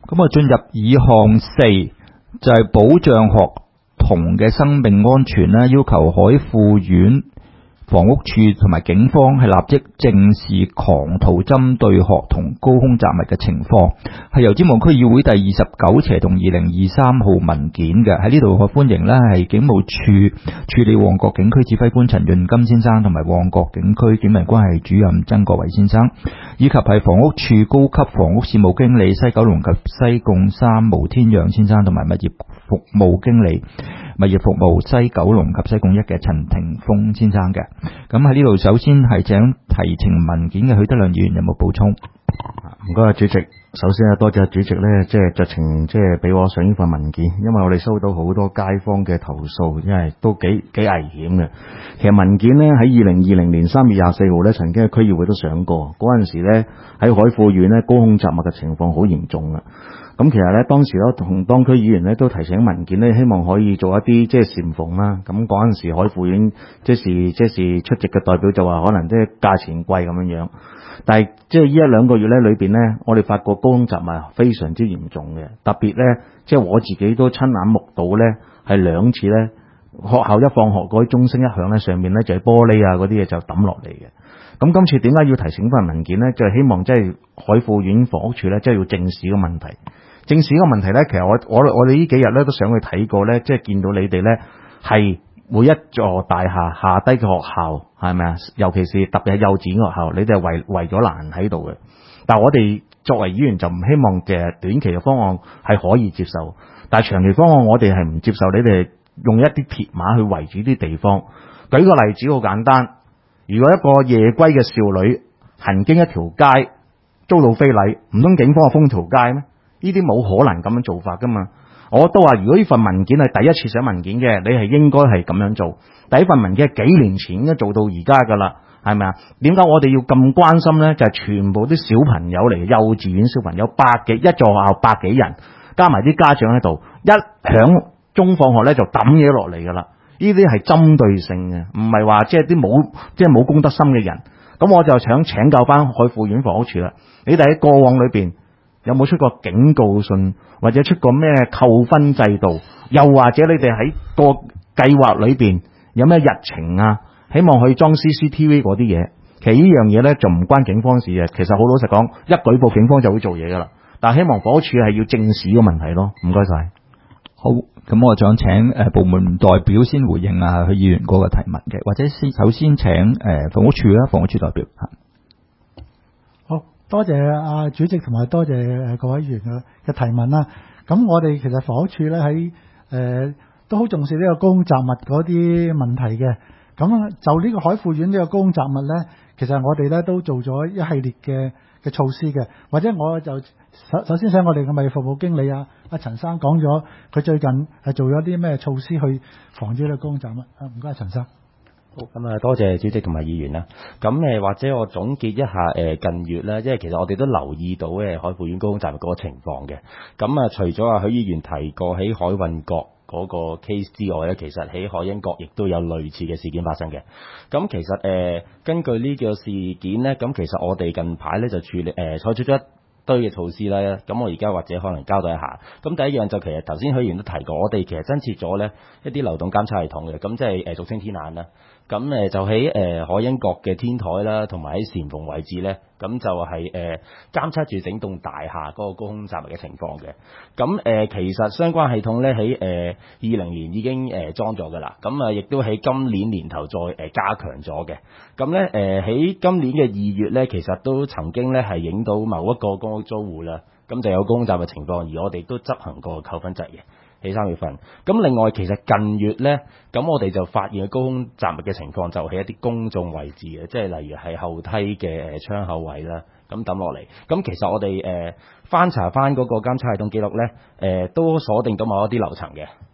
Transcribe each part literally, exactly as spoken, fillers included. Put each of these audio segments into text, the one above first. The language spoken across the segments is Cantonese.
咁啊，進入議項四就係保障學童嘅生命安全啦，要求海富苑房屋處同埋警方係立即正視狂徒針對學童高空雜物嘅情況，係由尖旺區議會第二十九斜同二零二三號文件嘅。喺呢度我歡迎呢係警務處處理旺角警區指揮官陳潤金先生，同埋旺角警區警民關係主任曾國維先生，以及係房屋處高級房屋事務經理西九龍及西貢三毛天陽先生，同埋物業服務經理物業服務西九龍及西貢一嘅陳霆鋒先生嘅。咁喺呢度首先係請提呈文件嘅許德亮議員有冇補充？ 唔該啊，主席。首先啊，多謝主席咧，即係酌情即係俾我上呢份文件，因為我哋收到好多街坊嘅投訴，因為都幾幾危險嘅。其實文件咧喺二零二零年三月廿四號咧，曾經喺區議會都上過，嗰陣時咧喺海富苑咧高空雜物嘅情況好嚴重啊。咁其實咧，當時咧同當區議員咧都提醒文件咧，希望可以做一啲即係禪縫啦。咁嗰陣時海富苑即是即是出席嘅代表就話，可能即係價錢貴咁樣樣。但係即係呢一兩個月咧裏邊咧，我哋發覺高空雜物非常之嚴重嘅，特別咧即係我自己都親眼目睹咧，係兩次咧學校一放學嗰啲鐘聲一響咧，上面咧就係玻璃啊嗰啲嘢就抌落嚟嘅。咁今次點解要提醒份文件咧？就係希望即係海富苑房屋處咧，即係要正視個問題。正視個問題咧，其實我我我哋呢幾日咧都想去睇過咧，即係見到你哋咧係每一座大廈下低嘅學校係咪啊？尤其是特別係幼稚園學校，你哋係圍圍咗欄喺度嘅。但係我哋作為議員就唔希望嘅短期嘅方案係可以接受，但係長期方案我哋係唔接受你哋用一啲鐵馬去圍住啲地方。舉個例子好簡單，如果一個夜歸嘅少女行經一條街遭到非禮，唔通警方係封條街咩？呢啲冇可能咁樣做法噶嘛。我都話如果呢份文件係第一次寫文件嘅，你係應該係咁樣做。第一份文件係幾年前應該做到而家噶啦，係咪啊？點解我哋要咁關心呢？就係、是、全部啲小朋友嚟，幼稚園小朋友百幾，一座學校百幾人，加埋啲家長喺度，一響鐘放學咧就抌嘢落嚟噶啦。呢啲係針對性嘅，唔係話即係啲冇即係冇公德心嘅人。咁我就想請教翻海富苑房屋處啦，你哋喺過往裏邊有冇出過警告信，或者出過咩扣分制度？又或者你哋喺個計劃裏邊有咩日程啊？希望可以裝 C C T V 嗰啲嘢。其實呢樣嘢咧就唔關警方事嘅。其實好老實講，一舉報警方就會做嘢噶啦。但係希望房屋處係要正視個問題咯。唔該晒。 好，咁我想請誒部門代表先回應啊，許議員嗰個提問嘅，或者先首先請誒房屋處啦，房屋處代表嚇。 好多謝阿主席同埋多謝誒各位議員嘅嘅提問啦。咁我哋其實房屋處咧喺誒都好重視呢個高空雜物嗰啲問題嘅。咁就呢個海富苑呢個高空雜物咧，其實我哋咧都做咗一系列嘅嘅措施嘅。或者我就首首先請我哋嘅物業服務經理啊阿陳生講咗佢最近係做咗啲咩措施去防止呢個高空雜物啊？唔該，陳生。 好，咁啊，多謝主席同埋議員啦。咁誒，或者我總結一下誒近月咧，即係其實我哋都留意到誒海富苑高空雜物嗰個情況嘅。咁啊，除咗啊許議員提過喺海運閣嗰個 case 之外咧，其實喺海欣閣亦都有類似嘅事件發生嘅。咁其實誒、呃、根據呢個事件咧，咁其實我哋近排咧就處理誒、呃、採取咗一堆嘅措施啦。咁我而家或者可能交代一下。咁第一樣就其實頭先許議員都提過，我哋其實增設咗咧一啲流動監測系統嘅，咁即係誒俗稱天眼啦。咁誒就喺誒海欣閣嘅天台啦，同埋喺簷篷位置咧，咁就係誒監測住整棟大廈嗰個高空雜物嘅情況嘅。咁誒其實相關系統咧喺誒二零年已經誒裝咗㗎啦，咁啊亦都喺今年年頭再誒加強咗嘅。咁咧誒喺今年嘅二月咧，其實都曾經咧係影到某一個公屋租戶啦，咁就有高空雜物情況，而我哋都執行過扣分制嘅。喺三月份，咁另外其實近月咧，咁我哋就發現高空雜物嘅情況就係一啲公眾位置嘅，即係例如係後梯嘅誒窗口位啦，咁抌落嚟。咁其實我哋誒翻查翻嗰個監測系統記錄咧，誒都鎖定到某一啲樓層嘅。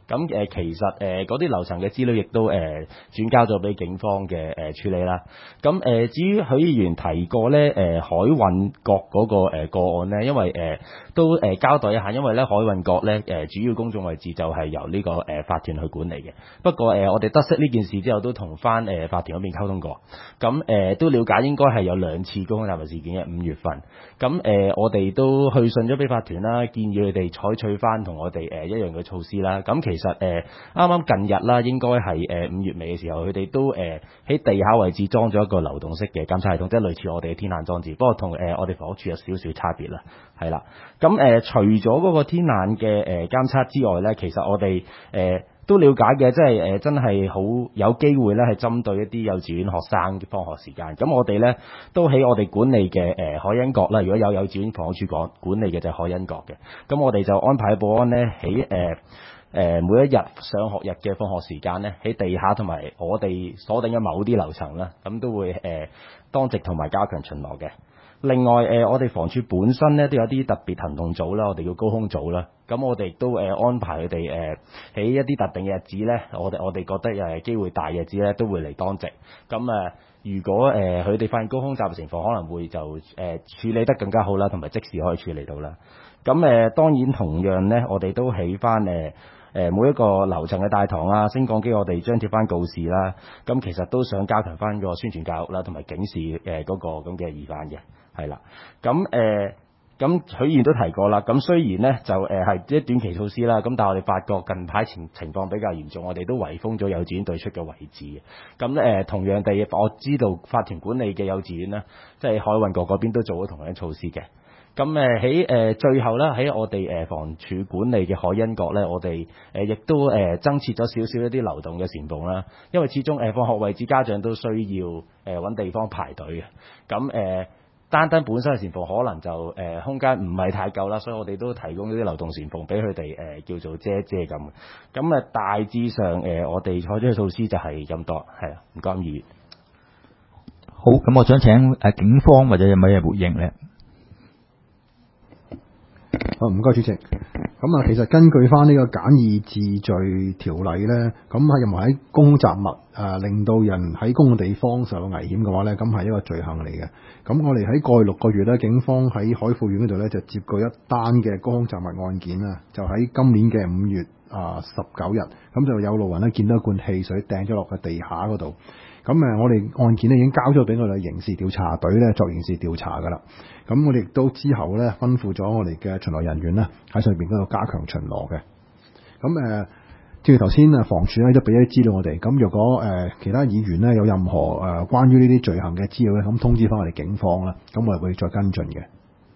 咁誒、呃、其實誒嗰啲樓層嘅資料亦都誒、呃、轉交咗俾警方嘅誒、呃、處理啦。咁誒、呃、至於許議員提過咧誒、呃、海運局嗰個誒、呃、個案咧，因為誒、呃、都誒、呃、交代一下，因為咧海運局咧誒主要公眾位置就係由呢、這個誒、呃、法團去管理嘅。不過誒、呃、我哋得悉呢件事之後，都同翻誒法團嗰邊溝通過，咁誒、呃、都了解應該係有兩次高空雜物事件嘅五月份。咁誒、呃、我哋都去信咗俾法團啦，建議佢哋採取翻同我哋誒、呃、一樣嘅措施啦。咁其實誒啱啱近日啦，應該係誒五月尾嘅時候，佢哋都誒喺、呃、地下位置裝咗一個流動式嘅監測系統，即係類似我哋嘅天眼裝置，不過同誒、呃、我哋房屋署有少少差別啦，係啦。咁誒、呃、除咗嗰個天眼嘅誒監測之外咧，其實我哋誒、呃都了解嘅，即係誒、呃、真係好有機會咧，係針對一啲幼稚園學生嘅放學時間。咁我哋咧都喺我哋管理嘅誒、呃、海欣閣啦。如果有幼稚園房屋處講管理嘅就係海欣閣嘅。咁我哋就安排保安咧喺誒誒每一日上學日嘅放學時間咧，喺地下同埋我哋鎖定嘅某啲樓層啦，咁都會誒、呃、當值同埋加強巡邏嘅。另外誒、呃，我哋房署本身咧都有啲特別行動組啦，我哋叫高空組啦。咁我哋亦都誒、呃、安排佢哋誒喺一啲特定嘅日子咧，我哋我哋覺得誒機會大嘅日子咧，都會嚟當值。咁誒、呃，如果誒佢哋發現高空雜物情況，可能會就誒、呃、處理得更加好啦，同埋即時可以處理到啦。咁誒、呃、當然同樣咧，我哋都起翻誒誒每一個樓層嘅大堂啊、升降機，我哋張貼翻告示啦。咁其實都想加強翻個宣傳教育啦，同埋警示誒嗰、呃那個咁嘅疑犯嘅。係啦，咁誒，咁許議員都提過啦。咁雖然咧就誒係一短期措施啦，咁但係我哋發覺近排情情況比較嚴重，我哋都圍封咗幼稚園對出嘅位置嘅。咁誒、呃、同樣地，我知道法團管理嘅幼稚園咧，即係海運局嗰邊都做咗同樣嘅措施嘅。咁誒喺誒最後咧，喺我哋誒房署管理嘅海欣閣咧，我哋誒亦都誒、呃、增設咗少少一啲流動嘅簷篷啦。因為始終誒、呃、放學位置家長都需要誒揾、呃、地方排隊嘅。咁誒。呃單單本身嘅簷篷可能就誒、呃、空間唔係太夠啦，所以我哋都提供呢啲流動簷篷俾佢哋誒叫做遮遮咁。咁啊大致上誒、呃、我哋採取嘅措施就係咁多，係啊，唔該議員。 好，咁我想請誒警方或者有冇嘢回應咧？ 好，唔該主席。咁啊，其實根據翻呢個簡易治罪條例咧，咁喺任何喺公共雜物誒、呃、令到人喺公共地方受到危險嘅話咧，咁係一個罪行嚟嘅。咁我哋喺過去六個月咧，警方喺海富苑嗰度咧就接過一單嘅公共雜物案件啊，就喺今年嘅五月啊十九日，咁就有路人咧見到一罐汽水掟咗落個地下嗰度。咁誒，我哋案件咧已經交咗俾我哋刑事調查隊咧作刑事調查㗎啦。咁我哋亦都之後咧吩咐咗我哋嘅巡邏人員咧喺上邊嗰度加強巡邏嘅。咁誒，正如頭先啊房署咧都俾咗啲資料我哋。咁若果誒、呃、其他議員咧有任何誒、呃、關於呢啲罪行嘅資料咧，咁通知翻我哋警方啦。咁我哋會再跟進嘅。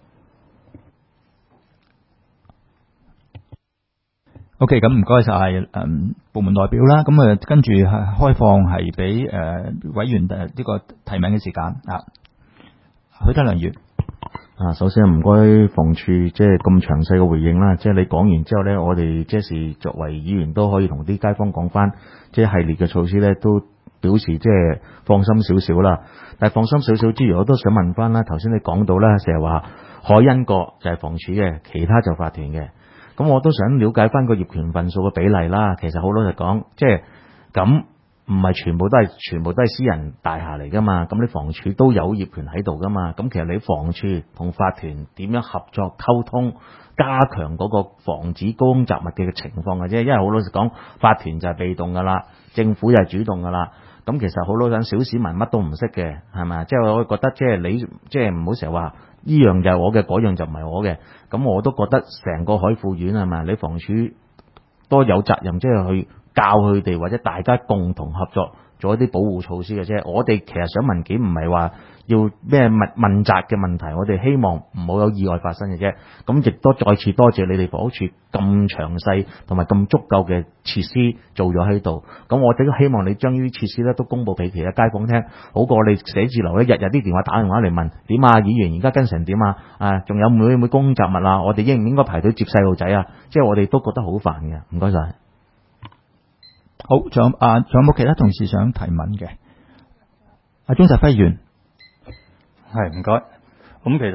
OK，咁唔該晒誒部門代表啦。咁啊跟住係開放係俾誒委員誒呢個提名嘅時間啊。許德良議員啊，首先唔該房署即係咁詳細嘅回應啦。即係你講完之後咧，我哋即係作為議員都可以同啲街坊講翻，即係系列嘅措施咧，都表示即係放心少少啦。但係放心少少之餘，我都想問翻啦。頭先你講到啦，成日話海欣閣就係房署嘅，其他就法團嘅。咁我都想了解翻個業權份數嘅比例啦。其實好老實講，即係咁唔係全部都係全部都係私人大廈嚟噶嘛。咁你房署都有業權喺度噶嘛。咁其實你房署同法團點樣合作溝通，加強嗰個防止高空雜物嘅情況嘅啫。因為好老實講，法團就係被動噶啦，政府就係主動噶啦。咁其實好老實，小市民乜都唔識嘅，係咪？即係我覺得即係你即係唔好成日話呢樣就係我嘅，嗰樣就唔係我嘅。咁我都覺得成個海富苑係咪？你房署都有責任，即係去教佢哋或者大家共同合作做一啲保護措施嘅啫。我哋其實想文件唔係話要咩問問責嘅問題，我哋希望唔好有意外發生嘅啫。咁亦都再次多謝你哋房屋處咁詳細同埋咁足夠嘅設施做咗喺度。咁我哋都希望你將呢啲設施咧都公佈俾其他街坊聽，好過你寫字樓咧日日啲電話打電話嚟問點啊，議員而家跟成點啊？啊，仲有會唔會公共雜物啊？我哋應唔應該排隊接細路仔啊？即係我哋都覺得好煩嘅。唔該晒。 好，仲有啊，仲有冇其他同事想提問嘅？阿鍾澤輝議員。 係唔該，咁其實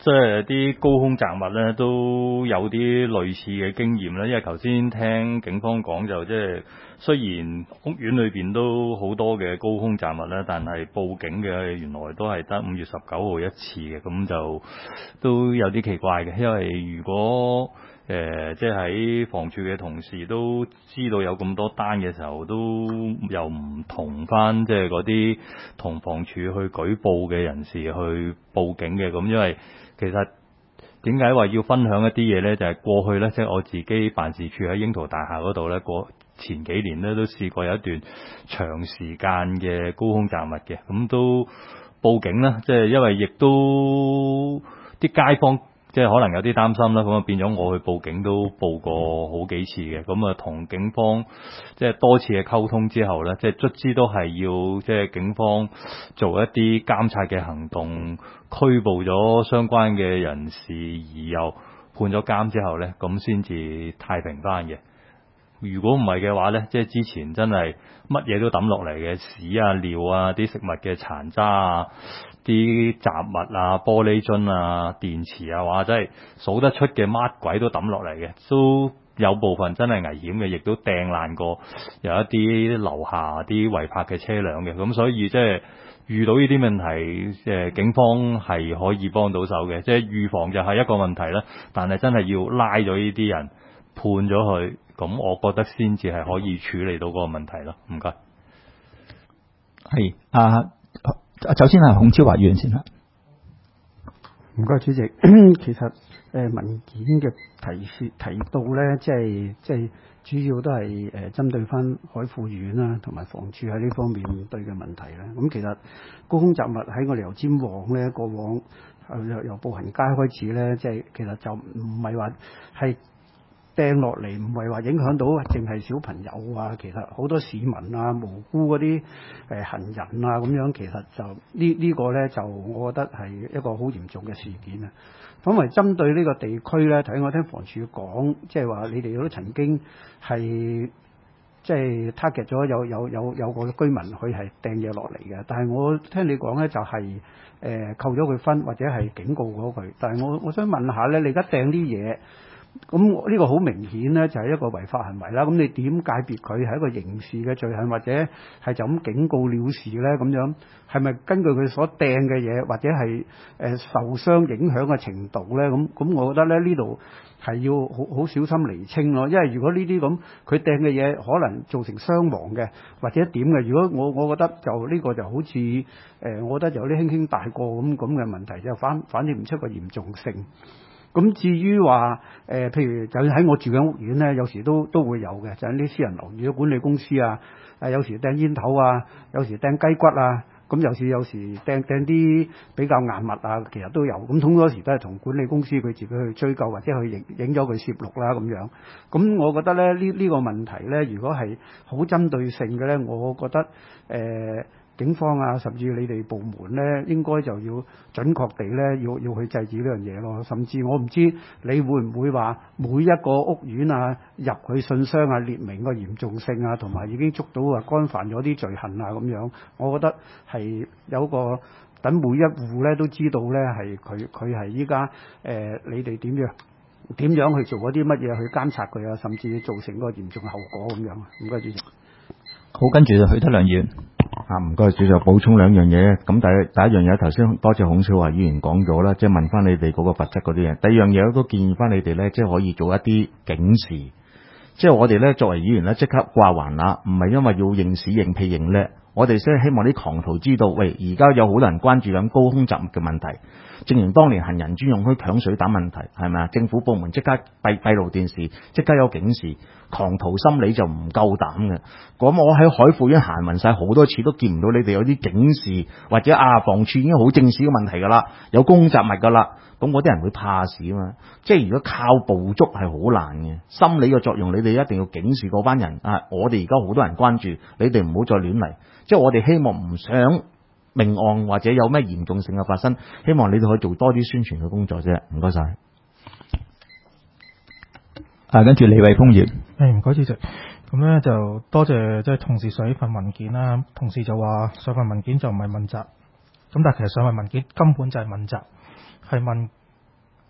即係啲高空雜物咧都有啲類似嘅經驗啦，因為頭先聽警方講就即係雖然屋苑裏邊都好多嘅高空雜物啦，但係報警嘅原來都係得五月十九號一次嘅，咁就都有啲奇怪嘅，因為如果誒、呃，即係喺房署嘅同事都知道有咁多單嘅時候，都又唔同翻即係嗰啲同房署去舉報嘅人士去報警嘅。咁因為其實點解話要分享一啲嘢呢？就係、是、過去呢，即係我自己辦事處喺櫻桃大廈嗰度呢，過前幾年呢都試過有一段長時間嘅高空雜物嘅，咁都報警啦。即係因為亦都啲街坊。即係可能有啲擔心啦，咁啊變咗我去報警都報過好幾次嘅，咁啊同警方即係多次嘅溝通之後呢，即係卒之都係要即係警方做一啲監察嘅行動，拘捕咗相關嘅人士，而又判咗監之後呢，咁先至太平翻嘅。如果唔係嘅話呢，即係之前真係乜嘢都抌落嚟嘅屎啊、尿啊、啲食物嘅殘渣啊、啲雜物啊、玻璃樽啊、電池啊，或者係數得出嘅乜鬼都抌落嚟嘅，都有部分真係危險嘅，亦都掟爛過有一啲樓下啲違泊嘅車輛嘅。咁所以即係遇到呢啲問題，誒警方係可以幫到手嘅，即係預防就係一個問題啦。但係真係要拉咗呢啲人判咗佢。咁我覺得先至係可以處理到嗰個問題咯，唔該。 係啊，首先係孔超華議員先啦。 唔該，主席。其實誒、呃、文件嘅提示提到咧，即係即係主要都係誒針對翻海富苑啦，同埋房署喺呢方面對嘅問題咧。咁其實高空雜物喺我哋油尖旺咧，過往由由步行街開始咧，即係其實就唔係話係掟落嚟，唔係話影響到淨係小朋友啊，其實好多市民啊、無辜嗰啲誒行人啊咁樣，其實就呢呢、這個呢，就我覺得係一個好嚴重嘅事件啊。咁為針對呢個地區呢，睇我聽房署講，即係話你哋都曾經係即係 target 咗有有有有個居民佢係掟嘢落嚟嘅，但係我聽你講呢，就係、是、誒、呃、扣咗佢分或者係警告咗佢，但係我我想問下呢，你而家掟啲嘢？咁呢個好明顯呢，就係一個違法行為啦。咁你點界別佢係一個刑事嘅罪行，或者係就咁警告了事呢？咁樣係咪根據佢所掟嘅嘢，或者係誒受傷影響嘅程度呢？咁咁，我覺得咧呢度係要好好小心釐清咯。因為如果呢啲咁佢掟嘅嘢可能造成傷亡嘅，或者點嘅，如果我我覺得就呢個就好似誒、呃，我覺得有啲輕輕帶過咁咁嘅問題，就反反映唔出個嚴重性。咁至於話誒、呃，譬如就喺我住緊屋苑咧，有時都都會有嘅，就係啲私人樓宇嘅管理公司啊，誒有時掟煙頭啊，有時掟雞骨啊，咁有時有時掟掟啲比較硬物啊，其實都有。咁好多時都係同管理公司佢自己去追究，或者去影影咗佢攝錄啦咁樣。咁我覺得咧，呢呢、呢個問題咧，如果係好針對性嘅咧，我覺得誒。呃警方啊，甚至你哋部門咧，應該就要準確地咧，要要去制止呢樣嘢咯。甚至我唔知你會唔會話每一個屋苑啊，入去信箱啊，列明個嚴重性啊，同埋已經捉到啊，干犯咗啲罪行啊咁樣。我覺得係有個等每一戶咧都知道咧，係佢佢係依家誒你哋點樣點樣去做嗰啲乜嘢去監察佢啊，甚至造成個嚴重後果咁樣。唔該主席。 好，跟住就許德良議員。 啊，唔該，主席補充兩樣嘢。咁第一第一樣嘢，頭先多謝孔少華議員講咗啦，即係問翻你哋嗰個罰則嗰啲嘢。第二樣嘢我都建議翻你哋咧，即係可以做一啲警示。即係我哋咧作為議員咧，即刻掛橫額，唔係因為要認屎認屁認叻，我哋先希望啲狂徒知道，喂，而家有好多人關注緊高空雜物嘅問題。正如當年行人專用區搶水膽問題，係咪啊？政府部門即刻閉閉路電視，即刻有警示，狂徒心理就唔夠膽嘅。咁我喺海富苑行勻晒好多次，都見唔到你哋有啲警示，或者啊房署已經好正視個問題㗎啦，有高空雜物㗎啦。咁嗰啲人會怕事啊嘛。即係如果靠捕捉係好難嘅，心理嘅作用你哋一定要警示嗰班人啊！我哋而家好多人關注，你哋唔好再亂嚟。即係我哋希望唔想命案或者有咩嚴重性嘅發生，希望你哋可以做多啲宣傳嘅工作啫。唔該晒。 啊，跟住李偉峰議員。 誒，唔該主席。咁咧就多謝即係同事上呢份文件啦。同事就話上份文件就唔係問責，咁但係其實上份文件根本就係問責，係問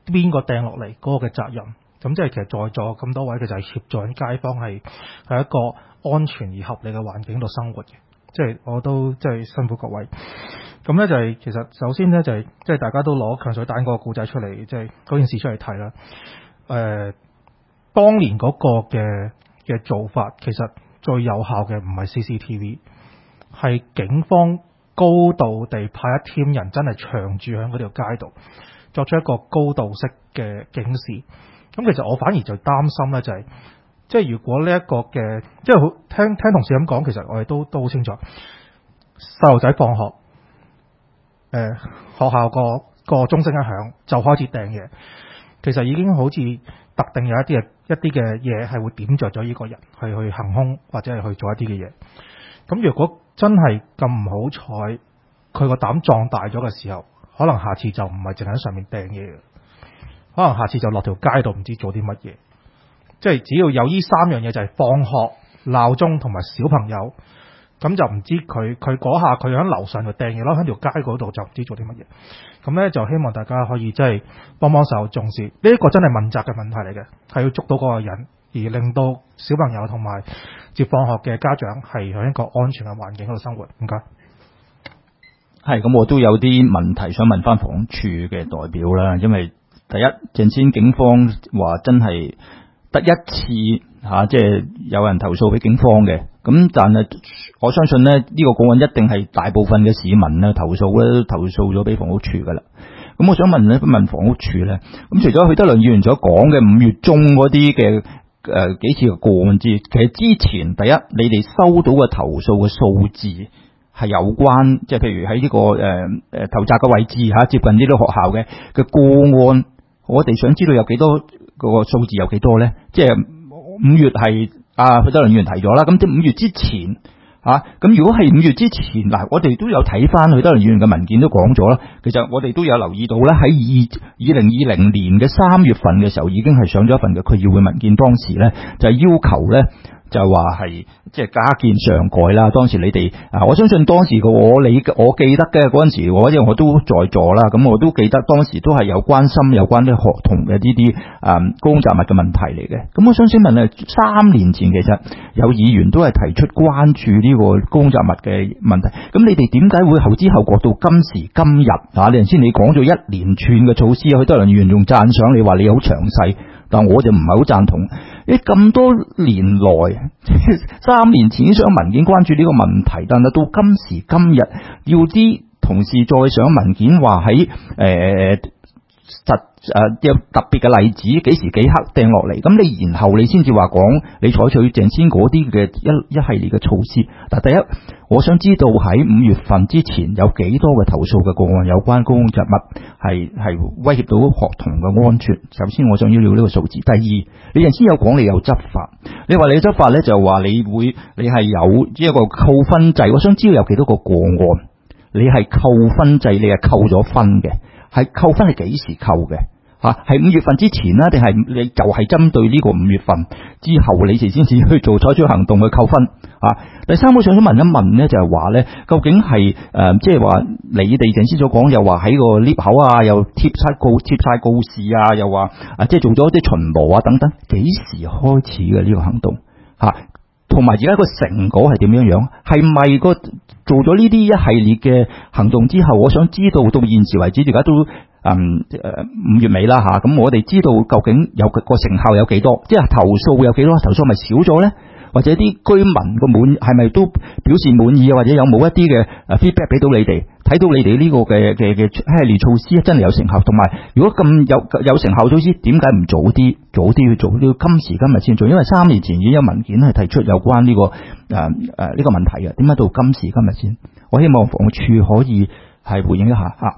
邊個掟落嚟嗰個嘅責任。咁即係其實在座咁多位，其實係協助緊街坊係係一個安全而合理嘅環境度生活嘅。即係我都即係辛苦各位。咁咧就係、是、其實首先咧就係即係大家都攞強水彈嗰個故仔出嚟，即係嗰件事出嚟睇啦。誒、呃，當年嗰個嘅嘅做法，其實最有效嘅唔係 C C T V， 係警方高度地派一 team 人真係長住喺嗰條街度，作出一個高度式嘅警示。咁其實我反而就擔心咧、就是，就係即係如果呢一個嘅，即係好聽聽同事咁講，其實我哋都都好清楚，細路仔放學，誒、呃、學校個個鐘聲一響就開始掟嘢，其實已經好似特定有一啲嘅一啲嘅嘢係會點着咗呢個人去去行兇或者係去做一啲嘅嘢。咁如果真係咁唔好彩，佢個膽壯大咗嘅時候，可能下次就唔係淨係喺上面掟嘢，可能下次就落條街度唔知做啲乜嘢。即係只要有呢三樣嘢，就係放學、鬧鐘同埋小朋友，咁就唔知佢佢嗰下佢喺樓上就掟嘢咯，喺條街嗰度就唔知做啲乜嘢。咁咧就希望大家可以即係幫幫手重視呢一、這個真係問責嘅問題嚟嘅，係要捉到嗰個人，而令到小朋友同埋接放學嘅家長係喺一個安全嘅環境嗰度生活。唔該。 係咁，我都有啲問題想問翻房署嘅代表啦，因為第一，陣先警方話真係得一次嚇、啊，即係有人投訴俾警方嘅。咁但係我相信咧，呢、這個個案一定係大部分嘅市民咧投訴咧，都投訴咗俾房屋署噶啦。咁我想問咧，問房屋署咧，咁除咗許德良議員所講嘅五月中嗰啲嘅誒幾次嘅個案之，其實之前第一，你哋收到嘅投訴嘅數字係有關，即係譬如喺呢、這個誒誒、呃、投擲嘅位置嚇、啊，接近呢啲學校嘅嘅個案，我哋想知道有幾多個數字有幾多咧？即係五月係啊，許德良議員提咗啦，咁即係五月之前。啊，咁如果係五月之前嗱，我哋都有睇翻許德良議員嘅文件都講咗啦。其實我哋都有留意到咧，喺二二零二零年嘅三月份嘅時候，已經係上咗一份嘅區議會文件，當時咧就係要求咧就話係即係加建上蓋啦。當時你哋啊，我相信當時個我理我記得嘅嗰陣時，我因為我都在座啦，咁我都記得當時都係有關心有關啲學童嘅呢啲啊高空雜物嘅問題嚟嘅。咁我想請問咧，三年前其實有議員都係提出關注呢個高空雜物嘅問題，咁你哋點解會後知後覺到今時今日啊？你頭先你講咗一連串嘅措施，許德良議員仲讚賞你話你好詳細，但我就唔係好贊同。誒咁多年來，三年前上文件關注呢個問題，但係到今時今日，要啲同事再上文件話喺誒實誒有特別嘅例子，幾時幾刻掟落嚟，咁你然後你先至話講你採取鄭先嗰啲嘅一一系列嘅措施。嗱，第一，我想知道喺五月份之前有幾多嘅投訴嘅個案有關高空雜物係係威脅到學童嘅安全。首先我想要了呢個數字。第二，你頭先有講你有執法，你話你執法咧就話你會你係有一個扣分制，我想知道有幾多個個案你係扣分制，你係扣咗分嘅，係扣分係幾時扣嘅？吓，係五月份之前啦，定係你就係針對呢個五月份之後，你哋先至去做採取行動去扣分啊？第三，我想想問一問咧，就係話咧，究竟係誒，即係話你哋正先所講，又話喺個 lift 口啊，又貼晒告貼晒告示啊，又話啊，即係做咗啲巡邏啊等等，幾時開始嘅呢個行動吓？同埋而家個成果係點樣樣？係咪個做咗呢啲一系列嘅行動之後，我想知道到現時為止，而家都。嗯誒五月尾啦嚇，咁我哋知道究竟有個成效有幾多？即係投訴有幾多？投訴咪少咗咧？或者啲居民個滿係咪都表示滿意啊？或者有冇一啲嘅誒 feedback 俾到你哋？睇到你哋呢個嘅嘅嘅系列措施真係有成效，同埋如果咁有有成效措施，點解唔早啲早啲去做？要今時今日先做？因為三年前已經有文件係提出有關呢、這個誒誒呢個問題嘅，點解到今時今日先？我希望房署可以係回應一下嚇。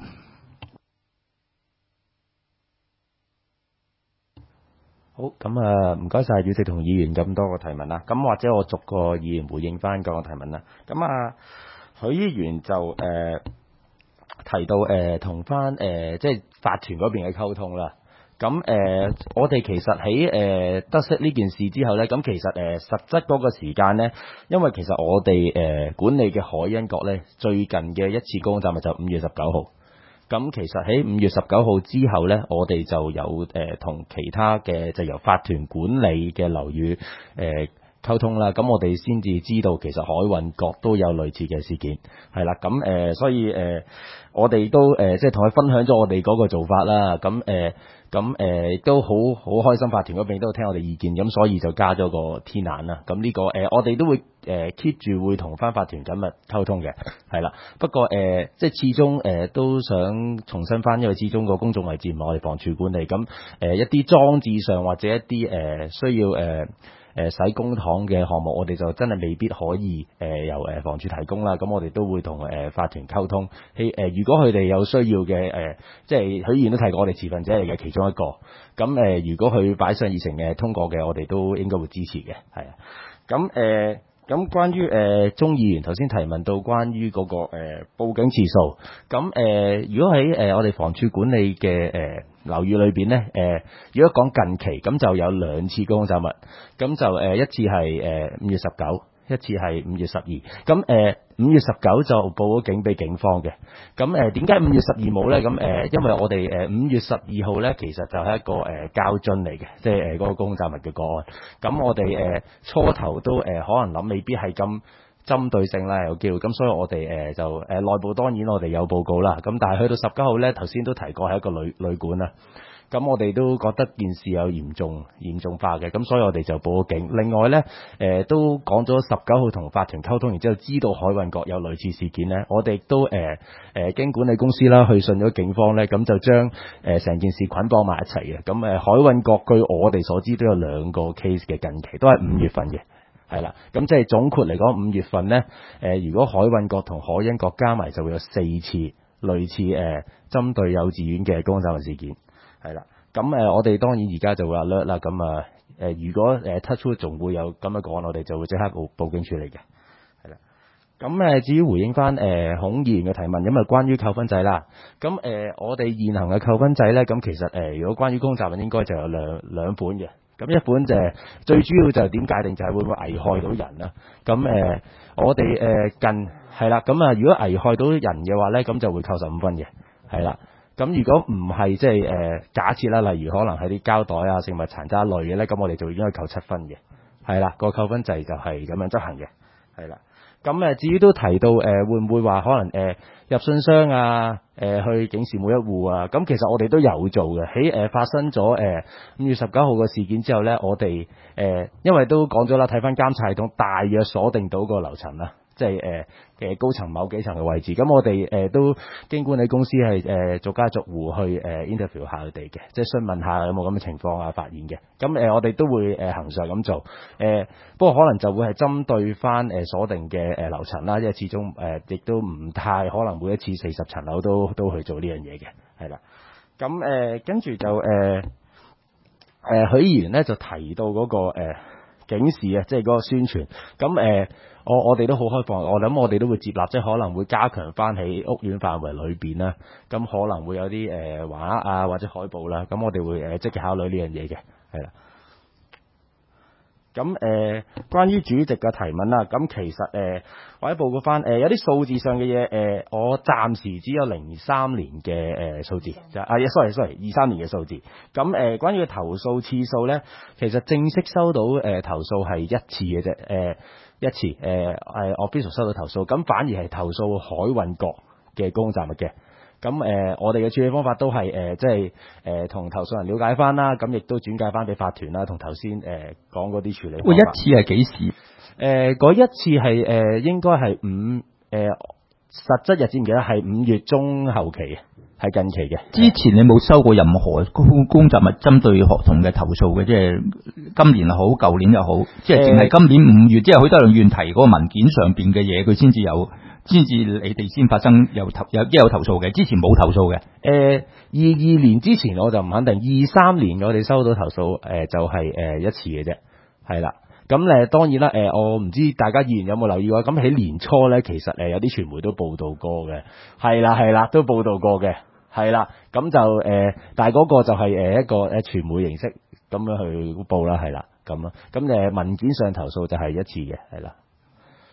好，咁啊，唔該晒主席同議員咁多個提問啦。咁或者我逐個議員回應翻個提問啦。咁啊，許議員就誒、呃、提到誒同翻誒即係法團嗰邊嘅溝通啦。咁誒、呃，我哋其實喺誒、呃、得悉呢件事之後咧，咁其實誒、呃、實質嗰個時間咧，因為其實我哋誒、呃、管理嘅海欣閣咧，最近嘅一次高空雜物就五月十九號。 咁其實喺五月十九號之後咧，我哋就有誒同、呃、其他嘅就由法團管理嘅樓宇誒。呃溝通啦，咁我哋先至知道其實海運局都有類似嘅事件，係啦，咁誒、呃，所以誒、呃，我哋都誒、呃，即係同佢分享咗我哋嗰個做法啦，咁誒，咁、呃、誒，亦、呃、都好好開心，法團嗰邊都聽我哋意見，咁所以就加咗個天眼啦，咁呢、這個誒、呃，我哋都會誒 keep 住會同翻法團緊密溝通嘅，係啦，不過誒、呃，即係始終誒、呃、都想重申翻，因為始終個公眾位置唔係我哋房署管理，咁誒、呃、一啲裝置上或者一啲誒、呃、需要誒。呃誒使公帑嘅項目，我哋就真係未必可以誒、呃、由誒房署提供啦。咁我哋都會同誒、呃、法團溝通。誒、呃、如果佢哋有需要嘅誒、呃，即係許議員都提過，我哋持份者嚟嘅其中一個。咁誒、呃，如果佢擺上議程嘅通過嘅，我哋都應該會支持嘅。係啊。咁誒。呃咁關於誒、呃、鍾議員頭先提問到關於嗰、那個誒、呃、報警次數，咁誒、呃、如果喺誒、呃、我哋房署管理嘅誒、呃、樓宇裏邊咧，誒、呃、如果講近期咁就有兩次高空雜物，咁就誒、呃、一次係誒五月十九。一次係五月十二，咁誒五月十九就報咗警俾警方嘅。咁誒點解五月十二冇咧？咁誒、呃、因為我哋誒五月十二號咧，其實就係一個誒、呃、膠樽嚟嘅，即係誒嗰個高空雜物嘅個案。咁我哋誒、呃、初頭都誒、呃、可能諗未必係咁針對性啦，有機會。咁所以我哋誒、呃、就誒、呃、內部當然我哋有報告啦。咁但係去到十九號咧，頭先都提過係一個旅旅館啦。咁我哋都覺得件事有嚴重嚴重化嘅，咁所以我哋就報咗警。另外呢，誒、呃、都講咗十九號同法團溝通，然之後知道海運局有類似事件呢，我哋都誒誒、呃、經管理公司啦去信咗警方呢，咁就將誒成件事捆綁埋一齊嘅。咁誒、呃、海運局據我哋所知都有兩個 case 嘅，近期都係五月份嘅，係啦。咁即係總括嚟講，五月份呢，誒、呃、如果海運局同海欣局加埋就會有四次類似誒、呃、針對幼稚園嘅高空雜物事件。係啦，咁誒、呃，我哋當然而家就會 alert 啦，咁啊誒，如果誒 touch wood 仲會有咁樣講，我哋就會即刻報報警處理嘅，係啦。咁誒、呃，至於回應翻誒、呃、孔議員嘅提問，咁啊關於扣分制啦，咁誒、呃、我哋現行嘅扣分制咧，咁其實誒、呃、如果關於高空雜物應該就有兩兩本嘅，咁一本就係、是、最主要就係點界定就係會唔會危害到人啦，咁誒、呃、我哋誒、呃、近係啦，咁啊如果危害到人嘅話咧，咁就會扣十五分嘅，係啦。咁如果唔係即係誒假設啦，例如可能係啲膠袋啊、食物殘渣類嘅咧，咁我哋就已經係扣七分嘅，係啦，個扣分制就係咁樣執行嘅，係啦。咁誒至於都提到誒、呃、會唔會話可能誒、呃、入信箱啊、誒、呃、去警示每一戶啊，咁其實我哋都有做嘅。喺誒、呃、發生咗誒五月十九號嘅事件之後咧，我哋誒、呃、因為都講咗啦，睇翻監察系統大約鎖定到個樓層啦。即係誒嘅高層某幾層嘅位置，咁我哋誒、呃、都經管理公司係誒、呃、逐家逐戶去誒、呃、interview 下佢哋嘅，即係詢問下有冇咁嘅情況啊發現嘅。咁誒、呃、我哋都會誒恆常咁做，誒、呃、不過可能就會係針對翻誒鎖定嘅誒樓層啦，因為始終誒亦都唔太可能每一次四十層樓都都去做呢樣嘢嘅，係啦。咁誒跟住就誒誒、呃、許議員咧就提到嗰、那個、呃、警示啊，即係嗰個宣傳，咁誒。呃我我哋都好開放，我諗我哋都會接納，即係可能會加強翻喺屋苑範圍裏邊啦。咁可能會有啲誒橫額啊或者海報啦。咁我哋會誒積極考慮呢樣嘢嘅，係啦。咁誒、呃，關於主席嘅提問啦，咁其實誒、呃，或者報告翻誒有啲數字上嘅嘢誒，我暫時只有零三年嘅誒、呃、數字，就啊，sorry sorry，二三年嘅數字。咁誒、呃，關於投訴次數咧，其實正式收到誒、呃、投訴係一次嘅啫，誒、呃。一次，誒、呃、係 official 收到投訴，咁反而係投訴海運局嘅高空雜物嘅。咁誒、呃，我哋嘅處理方法都係誒、呃，即係誒同投訴人了解翻啦，咁亦都轉介翻俾法團啦，同頭先誒講嗰啲處理方法。 喂，一次係幾時？ 誒、呃，嗰一次係誒、呃、應該係五誒、呃、實質日子唔記得，係五月中後期，係近期嘅。 之前你冇收過任何高空雜物針對學童嘅投訴嘅，即係今年又好，舊年又好，即係淨係今年五月，即係許德亮議員提嗰個文件上邊嘅嘢，佢先至有，先至你哋先發生有投有一有投訴嘅，之前冇投訴嘅。 誒、呃，二二年之前我就唔肯定，二三年我哋收到投訴，誒、呃、就係、是、誒、呃、一次嘅啫，係啦。咁誒當然啦，誒、呃、我唔知大家議員有冇留意過，咁喺年初咧，其實誒有啲傳媒都報道過嘅，係啦係啦，都報道過嘅，係啦，咁就誒、呃，但係嗰個就係誒一個誒傳媒形式咁樣去報啦，係啦，咁咯，咁誒文件上投訴就係一次嘅，係啦。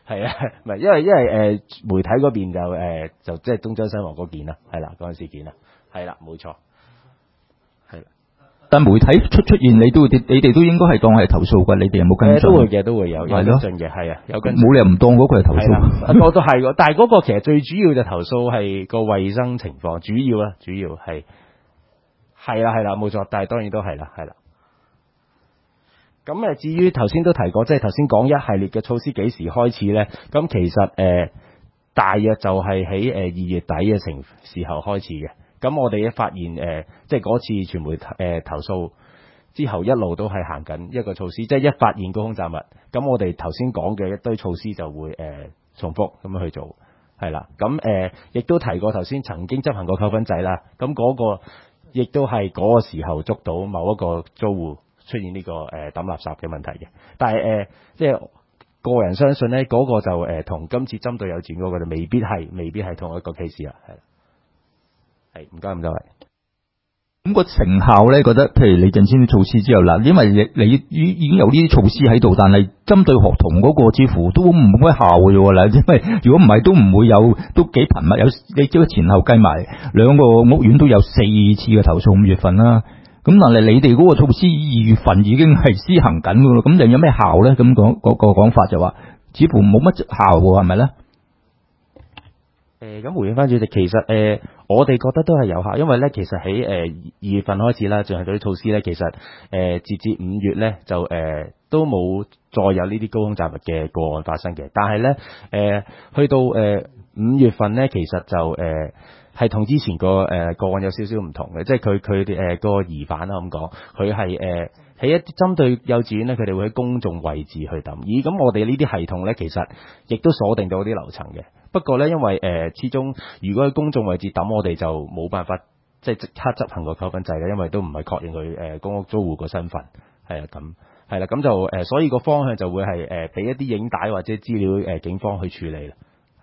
係啊，唔係因為因為誒、呃、媒體嗰邊就誒、呃、就即係東張西望嗰件啦，係啦嗰陣事件啦，係啦冇錯，係啦。 但媒體出出現，你都會你你哋都應該係當係投訴㗎，你哋有冇跟進？ 都會嘅，都會有有跟進嘅，係啊，有跟進。 冇理由唔當嗰個係投訴。 我都係喎，但係嗰個其實最主要就投訴係個衞生情況，主要啦，主要係係啦係啦冇錯，但係當然都係啦係啦。咁誒，至於頭先都提過，即係頭先講一系列嘅措施幾時開始咧？咁其實誒、呃，大約就係喺誒二月底嘅成時候開始嘅。咁我哋一發現誒、呃，即係嗰次傳媒誒、呃、投訴之後，一路都係行緊一個措施，即係一發現高空雜物，咁我哋頭先講嘅一堆措施就會誒、呃、重複咁樣去做，係啦。咁誒，亦、呃、都提過頭先曾經執行過扣分制啦。咁嗰個亦都係嗰個時候捉到某一個租戶出現呢、這個誒抌、呃、垃圾嘅問題嘅。但係誒、呃，即係個人相信咧，嗰、那個就誒同、呃、今次針對幼稚園嗰個就未必係，未必係同一個 case 啦，係啦。係唔該咁多位。 咁個成效咧，覺得譬如你陣先啲措施之後啦，因為你你已已經有呢啲措施喺度，但係針對學童嗰個似乎都冇乜效嘅喎啦。因為如果唔係都唔會有，都幾頻密。有你只要前後計埋兩個屋苑都有四次嘅投訴，五月份啦。咁但係你哋嗰個措施二月份已經係施行緊嘅咯。咁就有咩效咧？咁講嗰個講法就話，似乎冇乜效喎，係咪咧？ 誒咁回應翻主席，其實誒、呃、我哋覺得都係有效，因為咧其實喺誒二月份開始啦，進行咗啲措施咧，其實誒、呃、截至五月咧就誒、呃、都冇再有呢啲高空雜物嘅個案發生嘅，但係咧誒去到誒五、呃、月份咧，其實就誒係同之前個誒、呃、個案有少少唔同嘅，即係佢佢哋誒個疑犯啦咁講，佢係誒喺一啲針對幼稚園咧，佢哋會喺公眾位置去抌，咦咁我哋呢啲系統咧，其實亦都鎖定到啲樓層嘅。不過咧，因為誒、呃、始終如果喺公眾位置抌，我哋就冇辦法即係即刻執行個扣分制嘅，因為都唔係確認佢誒、呃、公屋租戶個身份，係啊咁係啦，咁就誒、呃、所以個方向就會係誒俾一啲影帶或者資料誒、呃、警方去處理啦。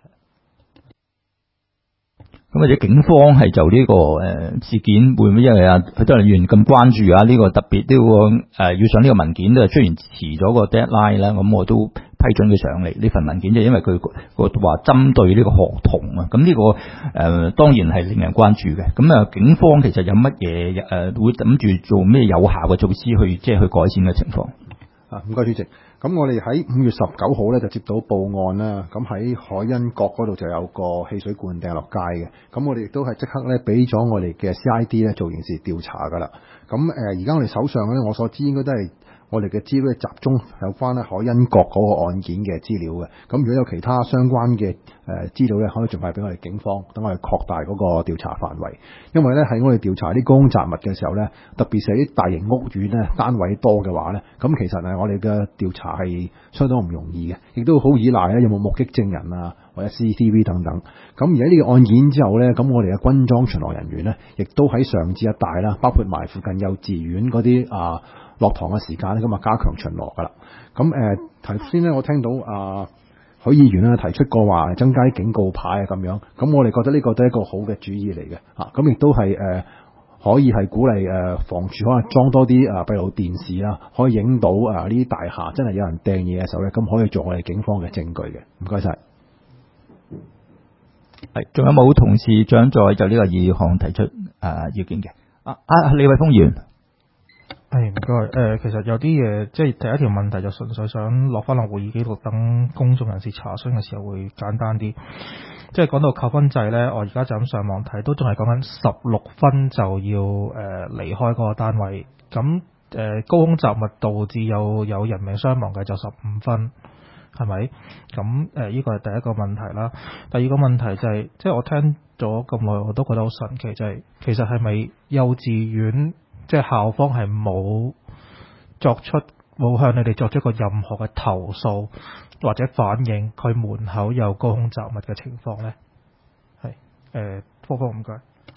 咁或者警方係就呢、這個誒、呃、事件會唔會因為啊許德良議員咁關注啊呢、這個特別呢、這個誒、呃、要上呢個文件都係雖然遲咗個 deadline 啦，咁我都批准佢上嚟呢份文件，就因為佢個話針對呢個學童啊，咁呢、這個誒、呃、當然係令人關注嘅。咁啊警方其實有乜嘢誒會諗住做咩有效嘅措施去即係去改善嘅情況？ 啊，唔該主席。咁我哋喺五月十九號咧就接到報案啦，咁喺海欣閣嗰度就有個汽水罐掟落街嘅，咁我哋亦都係即刻咧俾咗我哋嘅 C I D 咧做刑事調查噶啦。咁誒而家我哋手上咧，我所知應該都係我哋嘅資料集中有關咧海欣閣嗰個案件嘅資料嘅。咁如果有其他相關嘅誒資料咧，可以盡快俾我哋警方，等我哋擴大嗰個調查範圍。因為咧喺我哋調查啲高空雜物嘅時候咧，特別係啲大型屋苑咧單位多嘅話咧，咁其實係我哋嘅調查係相當唔容易嘅，亦都好依賴咧有冇目擊證人啊或者 C C T V 等等。咁而喺呢個案件之後咧，咁我哋嘅軍裝巡邏人員咧，亦都喺上至一帶啦，包括埋附近幼稚園嗰啲啊落堂嘅時間咧，咁啊加強巡邏噶啦。咁誒頭先咧，我聽到啊許議員咧提出過話增加啲警告牌啊咁樣，咁我哋覺得呢個都係一個好嘅主意嚟嘅嚇。咁亦都係誒可以係鼓勵誒房署可能裝多啲啊閉路電視啦，可以影到啊呢啲大廈真係有人掟嘢嘅時候咧，咁可以做我哋警方嘅證據嘅。唔該晒。 係，仲有冇同事想再就呢個議項提出誒、呃、意見嘅？啊啊，李偉峰議員。 係唔該，誒，其實有啲嘢，即係第一條問題就純粹想落翻落會議記錄，等公眾人士查詢嘅時候會簡單啲。即係講到扣分制呢，我而家就咁上網睇，都仲係講緊十六分就要誒離開嗰個單位。咁誒、呃、高空雜物導致有有人命傷亡嘅就十五分，係咪？咁誒呢個係第一個問題啦。第二個問題就係、是，即係我聽咗咁耐，我都覺得好神奇，就係、是、其實係咪幼稚園？即係校方係冇作出冇向你哋作出過任何嘅投訴或者反映佢門口有高空雜物嘅情況咧？係誒，科科唔該。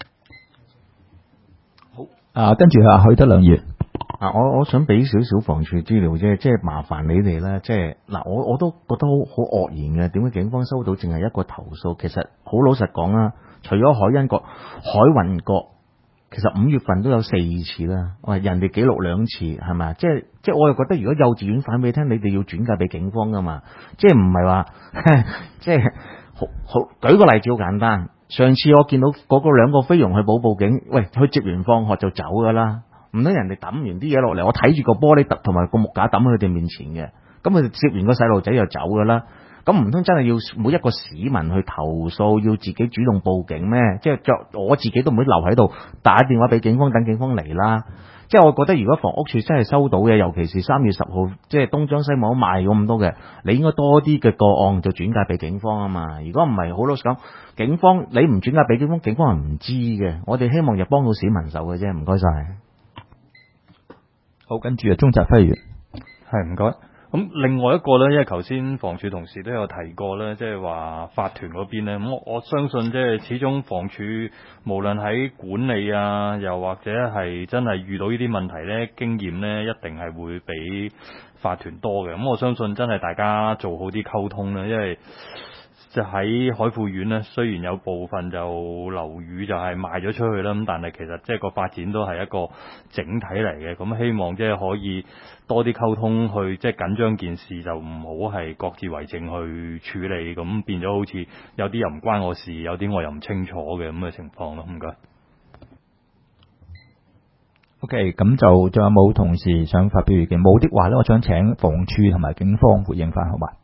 好啊，跟住啊，許德良議員啊，我我想俾少少房署資料啫，即係麻煩你哋咧，即係嗱，我我都覺得好好愕然嘅，點解警方收到淨係一個投訴？其實好老實講啦，除咗海欣閣、海運閣。 其實五月份都有四次啦，喂，人哋記錄兩次係咪？即係即係我又覺得如果幼稚園反俾你聽，你哋要轉介俾警方噶嘛，即係唔係話即係好好舉個例子好簡單。上次我見到嗰個兩個菲傭去報報警，喂，佢接完放學就走噶啦，唔通人哋抌完啲嘢落嚟，我睇住個玻璃揼同埋個木架抌喺佢哋面前嘅，咁佢接完個細路仔就走噶啦。咁唔通真係要每一個市民去投訴，要自己主動報警咩？即係作我自己都唔會留喺度打電話俾警方，等警方嚟啦。即係我覺得如果房屋處真係收到嘅，尤其是三月十號，即係東張西望賣咗咁多嘅，你應該多啲嘅個案就轉介俾警方啊嘛。如果唔係，好老實講，警方你唔轉介俾警方，警方係唔知嘅。我哋希望就幫到市民手嘅啫。唔該晒。 好，跟住啊，鍾澤輝員， 係唔該。咁另外一個呢，因為頭先房署同事都有提過呢，即係話法團嗰邊呢，咁我我相信即係始終房署無論喺管理啊，又或者係真係遇到呢啲問題呢，經驗呢一定係會比法團多嘅。咁我相信真係大家做好啲溝通啦，因為就喺海富苑呢，雖然有部分就樓宇就係賣咗出去啦，咁但係其實即係個發展都係一個整體嚟嘅。咁希望即係可以多啲溝通，去即係緊張件事就唔好係各自為政去處理，咁變咗好似有啲又唔關我事，有啲我又唔清楚嘅咁嘅情況咯。唔該。 OK， 咁就仲有冇同事想發表意見？冇的話咧，我想請房署同埋警方回應翻，好嘛？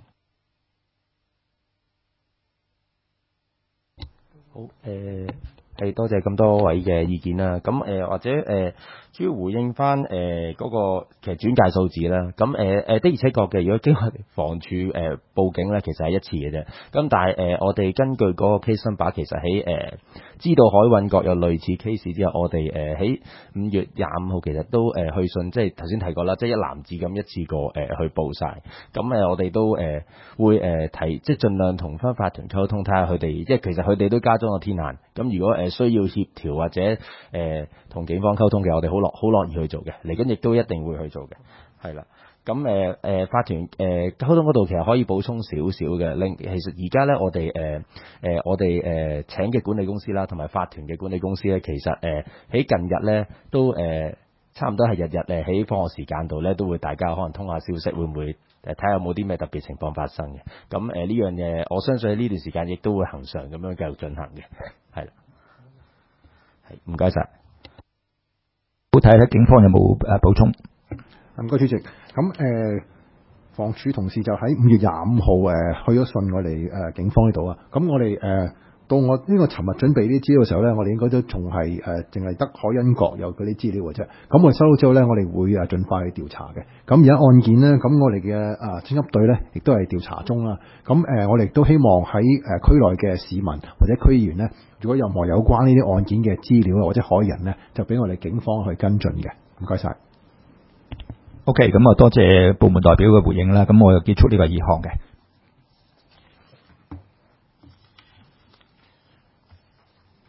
好，誒、呃、係多謝咁多位嘅意見啦。咁誒、呃、或者誒、呃、主要回應翻誒嗰個其實轉介數字啦。咁誒誒的而且確嘅，如果經過房署誒、呃、報警咧，其實係一次嘅啫。咁但係誒、呃、我哋根據嗰個 case number，其實喺誒、呃、知道海運閣有類似 case 之後，我哋誒喺五月廿五號其實都誒、呃、去信，即係頭先提過啦，即係一籃子咁一次過誒、呃、去報晒。咁誒、呃、我哋都誒、呃、會誒、呃、提，即係盡量同翻法團溝通，睇下佢哋，即係其實佢哋都加咗個天限。咁如果誒、呃、需要協調或者誒同、呃、警方溝通嘅，我哋好樂好樂意去做嘅，嚟緊亦都一定會去做嘅，係啦。咁誒誒法團誒、呃、溝通嗰度其實可以補充少少嘅，另其實而家咧我哋誒誒我哋誒、呃、請嘅管理公司啦，同埋法團嘅管理公司咧，其實誒喺、呃、近日咧都誒、呃、差唔多係日日誒喺放學時間度咧，都會大家可能通下消息，會唔會誒睇下有冇啲咩特別情況發生嘅？咁誒呢樣嘢，我相信喺呢段時間亦都會恆常咁樣繼續進行嘅，係啦，係唔該晒。 好，睇睇警方有冇誒補充。 唔該主席，咁誒、呃、房署同事就喺五月廿五號誒去咗信我哋誒、呃、警方呢度啊。咁我哋誒、呃、到我呢個尋日準備啲資料嘅時候咧，我哋應該都仲係誒淨係得海欣閣有嗰啲資料嘅啫。咁我哋收到之後咧，我哋會誒盡快去調查嘅。咁而家案件咧，咁我哋嘅啊偵緝隊咧，亦都係調查中啦。咁誒、呃、我哋都希望喺誒區內嘅市民或者區議員咧，如果任何有關呢啲案件嘅資料或者可疑人咧，就俾我哋警方去跟進嘅。唔該晒。 OK，咁啊多謝部門代表嘅回應啦，咁我就結束呢個議項嘅。